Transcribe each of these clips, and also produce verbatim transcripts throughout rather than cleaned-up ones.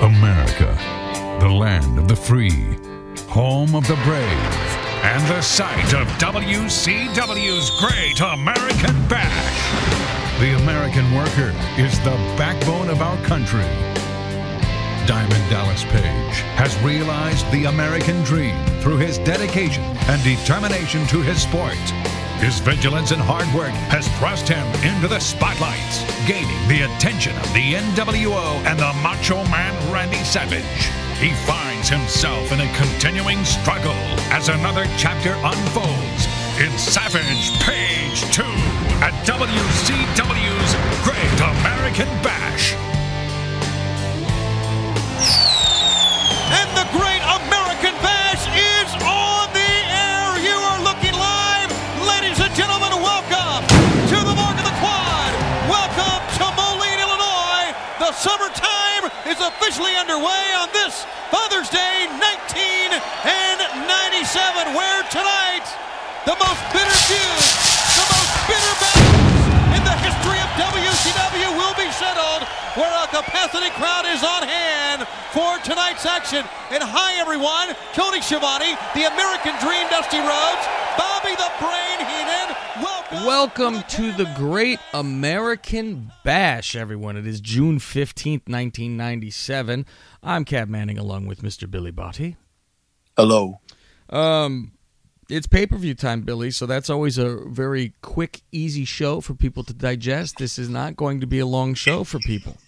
America, the land of the free, home of the brave, and the site of W C W's Great American Bash. The American worker is the backbone of our country. Diamond Dallas Page has realized the American dream through his dedication and determination to his sport. His vigilance and hard work has thrust him into the spotlights, gaining the attention of the N W O and the Macho Man Randy Savage. He finds himself in a continuing struggle as another chapter unfolds in Savage Page two at W C W's Great American Bash. And the Great American Bash is on the air. You are looking live. Ladies and gentlemen, welcome to the Mark of the Quad. Welcome to Moline, Illinois. The summertime is officially underway on this Father's Day nineteen ninety-seven, where tonight the most bitter feuds, the most bitter battles in the history of W C W will be settled, where a capacity crowd is on hand for tonight's action. And hi everyone, Tony Schiavone, the American Dream, Dusty Rhodes, Bobby the Brain Heenan. Welcome, Welcome to the Great American Bash, everyone. It is June fifteenth, nineteen ninety-seven. I'm Cab Manning along with Mister Billy Botti. Hello. Um, it's pay-per-view time, Billy, so that's always a very quick, easy show for people to digest. This is not going to be a long show for people.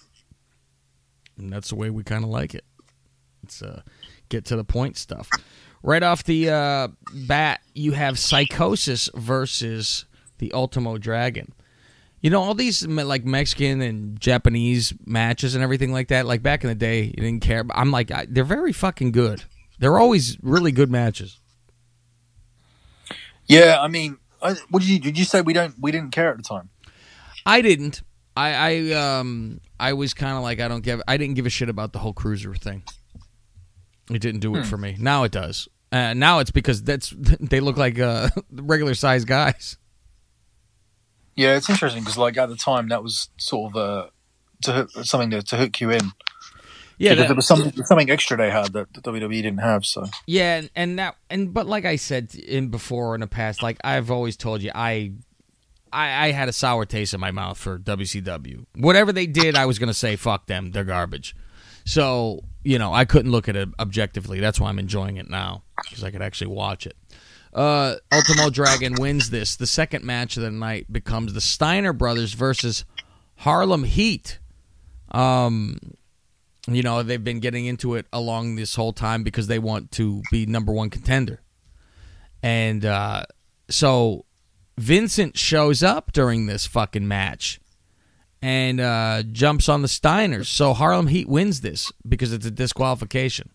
And that's the way we kind of like it. It's uh, get to the point stuff. Right off the uh, bat, you have Psychosis versus the Ultimo Dragon. You know, all these like Mexican and Japanese matches and everything like that, like back in the day, you didn't care. I'm like, I, they're very fucking good. They're always really good matches. Yeah, I mean, I, what did you did you say we don't we didn't care at the time? I didn't. I I um I was kind of like I don't give I didn't give a shit about the whole cruiser thing. It didn't do it hmm. for me. Now it does. Uh, now it's because that's they look like uh, regular sized guys. Yeah, it's interesting because like at the time that was sort of uh, to hook, something to, to hook you in. Yeah, that, there was something something extra they had that the W W E didn't have. So yeah, and, and now and but like I said in before in the past, like I've always told you, I, I I had a sour taste in my mouth for W C W. Whatever they did, I was gonna say fuck them, they're garbage. So you know, I couldn't look at it objectively. That's why I'm enjoying it now because I could actually watch it. Uh, Ultimo Dragon wins this. The second match of the night becomes the Steiner Brothers versus Harlem Heat. Um. You know, they've been getting into it along this whole time because they want to be number one contender. And uh, so Vincent shows up during this fucking match and uh, jumps on the Steiners. So Harlem Heat wins this because it's a disqualification.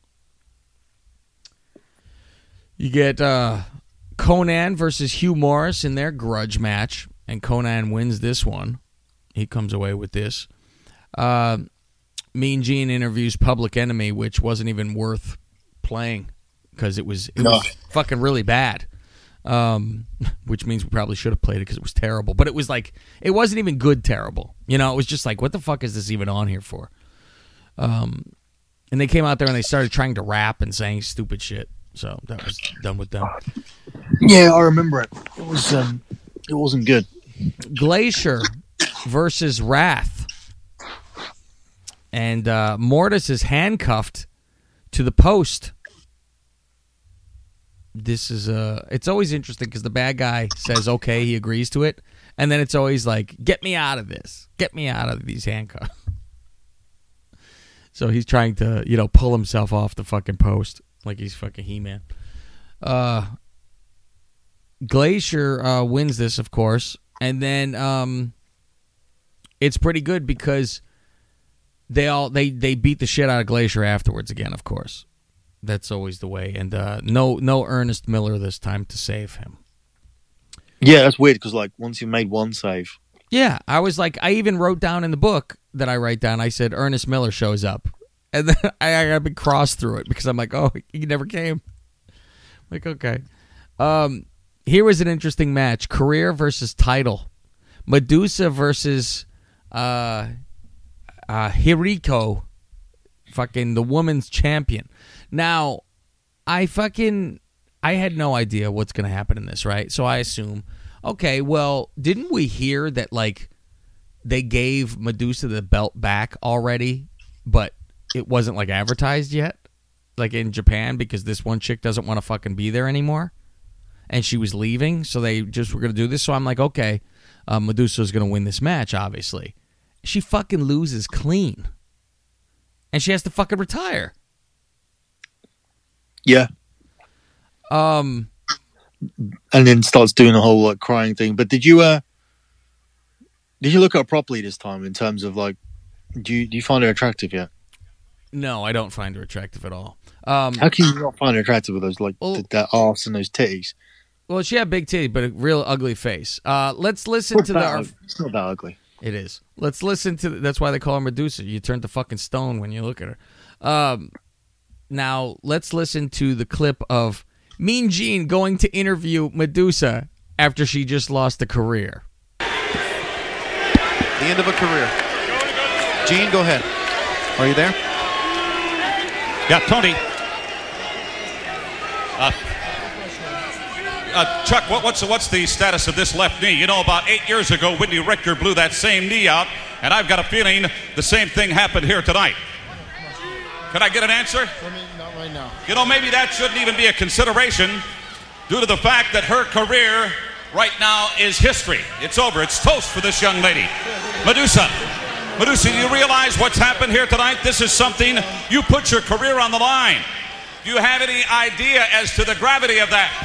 You get uh, Conan versus Hugh Morris in their grudge match, and Conan wins this one. He comes away with this. Uh Mean Gene interviews Public Enemy, which wasn't even worth playing because it was it no. was fucking really bad. Um, which means we probably should have played it because it was terrible. But it was like it wasn't even good terrible. You know, it was just like, what the fuck is this even on here for? Um, and they came out there and they started trying to rap and saying stupid shit. So that was done with them. Yeah, I remember it. It was um, it wasn't good. Glacier versus Wrath. And uh, Mortis is handcuffed to the post. This is uh, it's always interesting because the bad guy says, okay, he agrees to it. And then it's always like, get me out of this. Get me out of these handcuffs. So he's trying to, you know, pull himself off the fucking post like he's fucking He-Man. Uh, Glacier uh, wins this, of course. And then um, it's pretty good because They all they, they beat the shit out of Glacier afterwards again, of course. That's always the way. And uh, no no Ernest Miller this time to save him. Yeah, that's weird because like once you made one save. Yeah, I was like, I even wrote down in the book that I write down, I said Ernest Miller shows up. And then I, I got a big cross through it because I'm like, oh, he never came. I'm like, okay. Um, here was an interesting match. Career versus title. Medusa versus... Uh, Uh, Hiriko fucking the women's champion. Now, I fucking I had no idea what's going to happen in this, right? So I assume, okay, well, didn't we hear that like they gave Medusa the belt back already, but it wasn't like advertised yet, like in Japan, because this one chick doesn't want to fucking be there anymore, and she was leaving, so they just were going to do this. So I'm like, okay, uh, Medusa's going to win this match, obviously. She fucking loses clean, and she has to fucking retire. Yeah. Um, and then starts doing the whole like crying thing. But did you uh, did you look at her properly this time in terms of like, do you do you find her attractive yet? No, I don't find her attractive at all. Um, How can you not find her attractive with those like well, th- that arse and those titties? Well, she had big titties, but a real ugly face. Uh, let's listen It's to not the. that Our, ugly. It's not that ugly. It is. Let's listen to. That's why they call her Medusa. You turn to fucking stone when you look at her. Um, now let's listen to the clip of Mean Gene going to interview Medusa after she just lost a career. The end of a career. Gene, go ahead. Are you there? Yeah, Tony. Uh, uh, Chuck, what, what's, what's the status of this left knee? You know, about eight years ago, Whitney Richter blew that same knee out, and I've got a feeling the same thing happened here tonight. Can I get an answer? Not right now. You know, maybe that shouldn't even be a consideration due to the fact that her career right now is history. It's over. It's toast for this young lady. Medusa. Medusa, do you realize what's happened here tonight? This is something, you put your career on the line. Do you have any idea as to the gravity of that?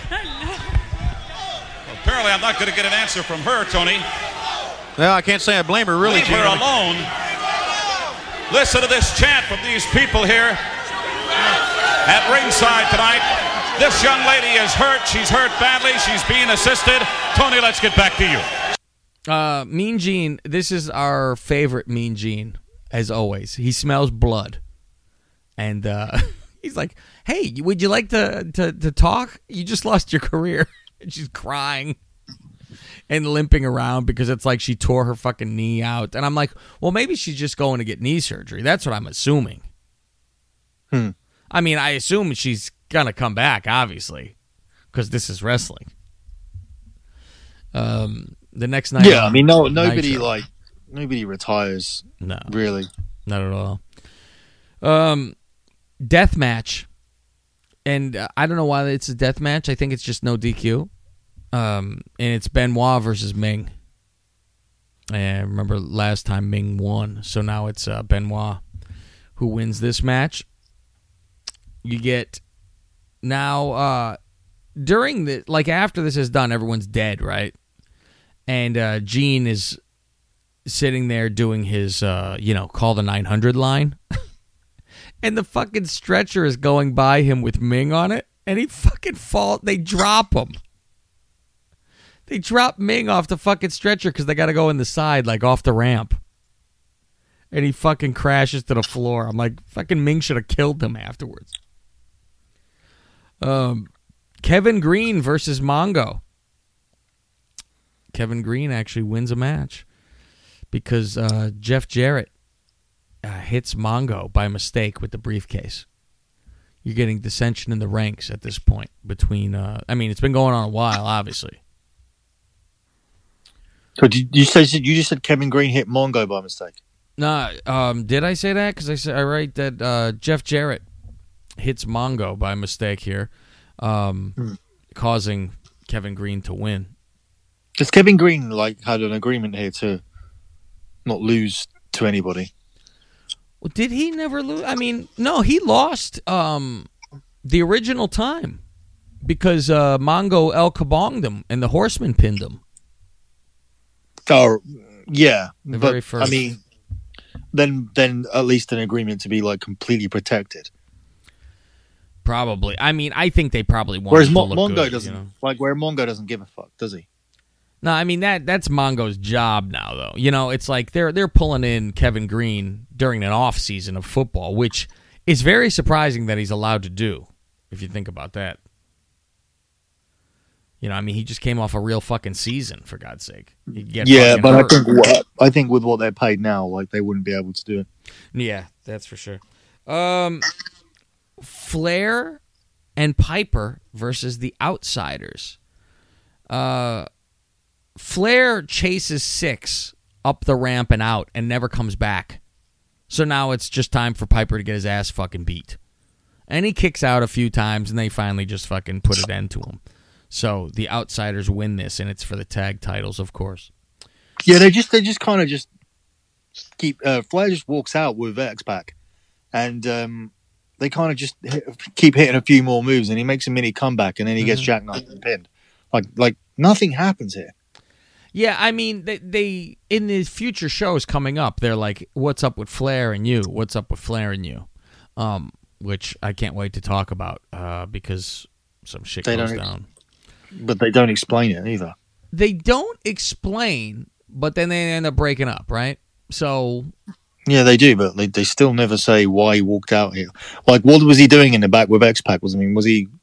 Well, apparently I'm not going to get an answer from her, Tony. Well, I can't say I blame her, really, Leave Gene. her alone. Listen to this chant from these people here at ringside tonight. This young lady is hurt. She's hurt badly. She's being assisted. Tony, let's get back to you. Uh, Mean Gene, this is our favorite Mean Gene, as always. He smells blood. And uh, he's like, hey, would you like to, to, to talk? You just lost your career. And she's crying and limping around because it's like she tore her fucking knee out. And I'm like, well, maybe she's just going to get knee surgery. That's what I'm assuming. Hmm. I mean, I assume she's going to come back, obviously, because this is wrestling. Um... The next night, Yeah, I mean, no, nobody Nitro. like nobody retires. No, Really. not at all. Um, death match, and uh, I don't know why it's a death match. I think it's just no D Q. Um, and it's Benoit versus Ming. And I remember last time Ming won, so now it's uh, Benoit who wins this match. You get now uh, during the like after this is done, everyone's dead, right? And uh, Gene is sitting there doing his, uh, you know, call the nine hundred line. And the fucking stretcher is going by him with Ming on it. And he fucking fall. They drop him. They drop Ming off the fucking stretcher because they got to go in the side, like off the ramp. And he fucking crashes to the floor. I'm like, fucking Ming should have killed him afterwards. Um, Kevin Green versus Mongo. Kevin Green actually wins a match because uh, Jeff Jarrett uh, hits Mongo by mistake with the briefcase. You're getting dissension in the ranks at this point between. Uh, I mean, it's been going on a while, obviously. So did you say you just said Kevin Green hit Mongo by mistake? Nah, um, did I say that? Because I said I write that uh, Jeff Jarrett hits Mongo by mistake here, um, hmm. causing Kevin Green to win. Because Kevin Green like had an agreement here to not lose to anybody. Well, did he never lose? I mean, no, he lost um, the original time because uh, Mongo El Kabonged him and the Horseman pinned him. Oh, yeah. The but, very first. I mean, then then at least an agreement to be like completely protected. Probably. I mean, I think they probably want. Whereas to Mo- look Mongo good, doesn't you know? like where Mongo doesn't give a fuck, does he? No, I mean that that's Mongo's job now, though. You know, it's like they're they're pulling in Kevin Green during an off season of football, which is very surprising that he's allowed to do. If you think about that, you know, I mean, he just came off a real fucking season, for God's sake. Yeah, but hurt. I think what I think with what they're paid now, like they wouldn't be able to do it. Yeah, that's for sure. Um, Flair and Piper versus the Outsiders. Uh, Flair chases Six up the ramp and out and never comes back. So now it's just time for Piper to get his ass fucking beat. And he kicks out a few times, and they finally just fucking put an end to him. So the Outsiders win this, and it's for the tag titles, of course. Yeah, they just they just kind of just keep. Uh, Flair just walks out with X-Pac, and um, they kind of just hit, keep hitting a few more moves, and he makes a mini comeback, and then he mm-hmm. gets jackknifed and pinned. Like like nothing happens here. Yeah, I mean, they, they in the future shows coming up, they're like, "What's up with Flair and you? What's up with Flair and you?" Um, which I can't wait to talk about uh, because some shit they goes don't, down. But they don't explain it either. They don't explain, but then they end up breaking up, right? So yeah, they do, but they, they still never say why he walked out here. Like, what was he doing in the back with X-Pac? Was I mean, was he?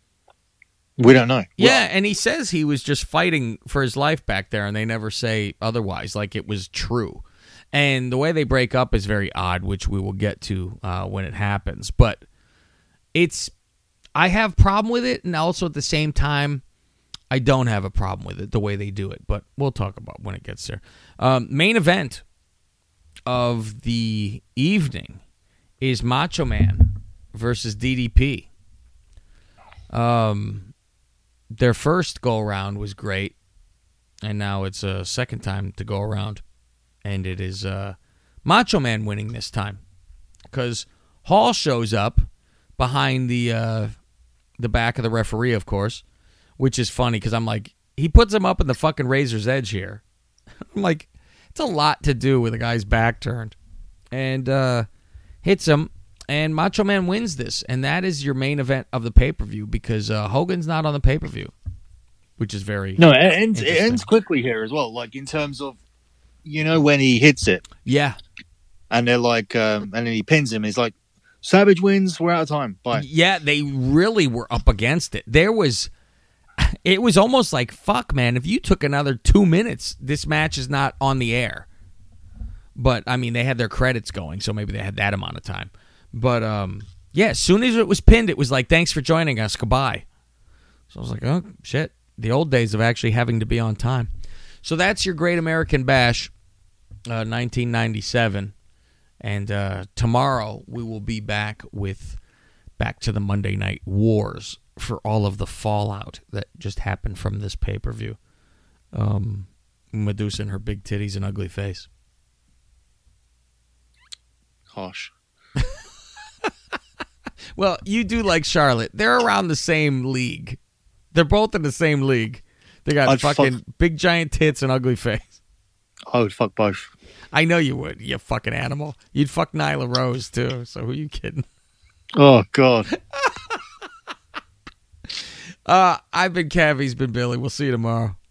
We don't know. Yeah, well, and he says he was just fighting for his life back there, and they never say otherwise, like it was true. And the way they break up is very odd, which we will get to uh, when it happens. But it's, I have a problem with it, and also at the same time, I don't have a problem with it, the way they do it. But we'll talk about when it gets there. Um, main event of the evening is Macho Man versus D D P. Um... Their first go-around was great, and now it's a second time to go around, and it is uh, Macho Man winning this time because Hall shows up behind the uh, the back of the referee, of course, which is funny because I'm like, he puts him up in the fucking razor's edge here. I'm like, it's a lot to do with a guy's back turned, and uh, hits him. And Macho Man wins this, and that is your main event of the pay-per-view because uh, Hogan's not on the pay-per-view, which is very no. It ends, it ends quickly here as well. Like in terms of, you know, when he hits it, yeah, and they're like, um, and then he pins him. He's like, Savage wins. We're out of time. Bye. Yeah, they really were up against it. There was, it was almost like, fuck, man. If you took another two minutes, this match is not on the air. But I mean, they had their credits going, so maybe they had that amount of time. But, um, yeah, as soon as it was pinned, it was like, thanks for joining us. Goodbye. So I was like, oh, shit. The old days of actually having to be on time. So that's your Great American Bash, uh, nineteen ninety-seven. And uh, tomorrow we will be back with back to the Monday Night Wars for all of the fallout that just happened from this pay-per-view. Um, Medusa and her big titties and ugly face. Harsh. Well, you do like Charlotte. They're around the same league. They're both in the same league. They got I'd fucking fuck- big giant tits and ugly face. I would fuck both. I know you would, you fucking animal. You'd fuck Nyla Rose, too. So who are you kidding? Oh, God. uh, I've been Cav. He's been Billy. We'll see you tomorrow.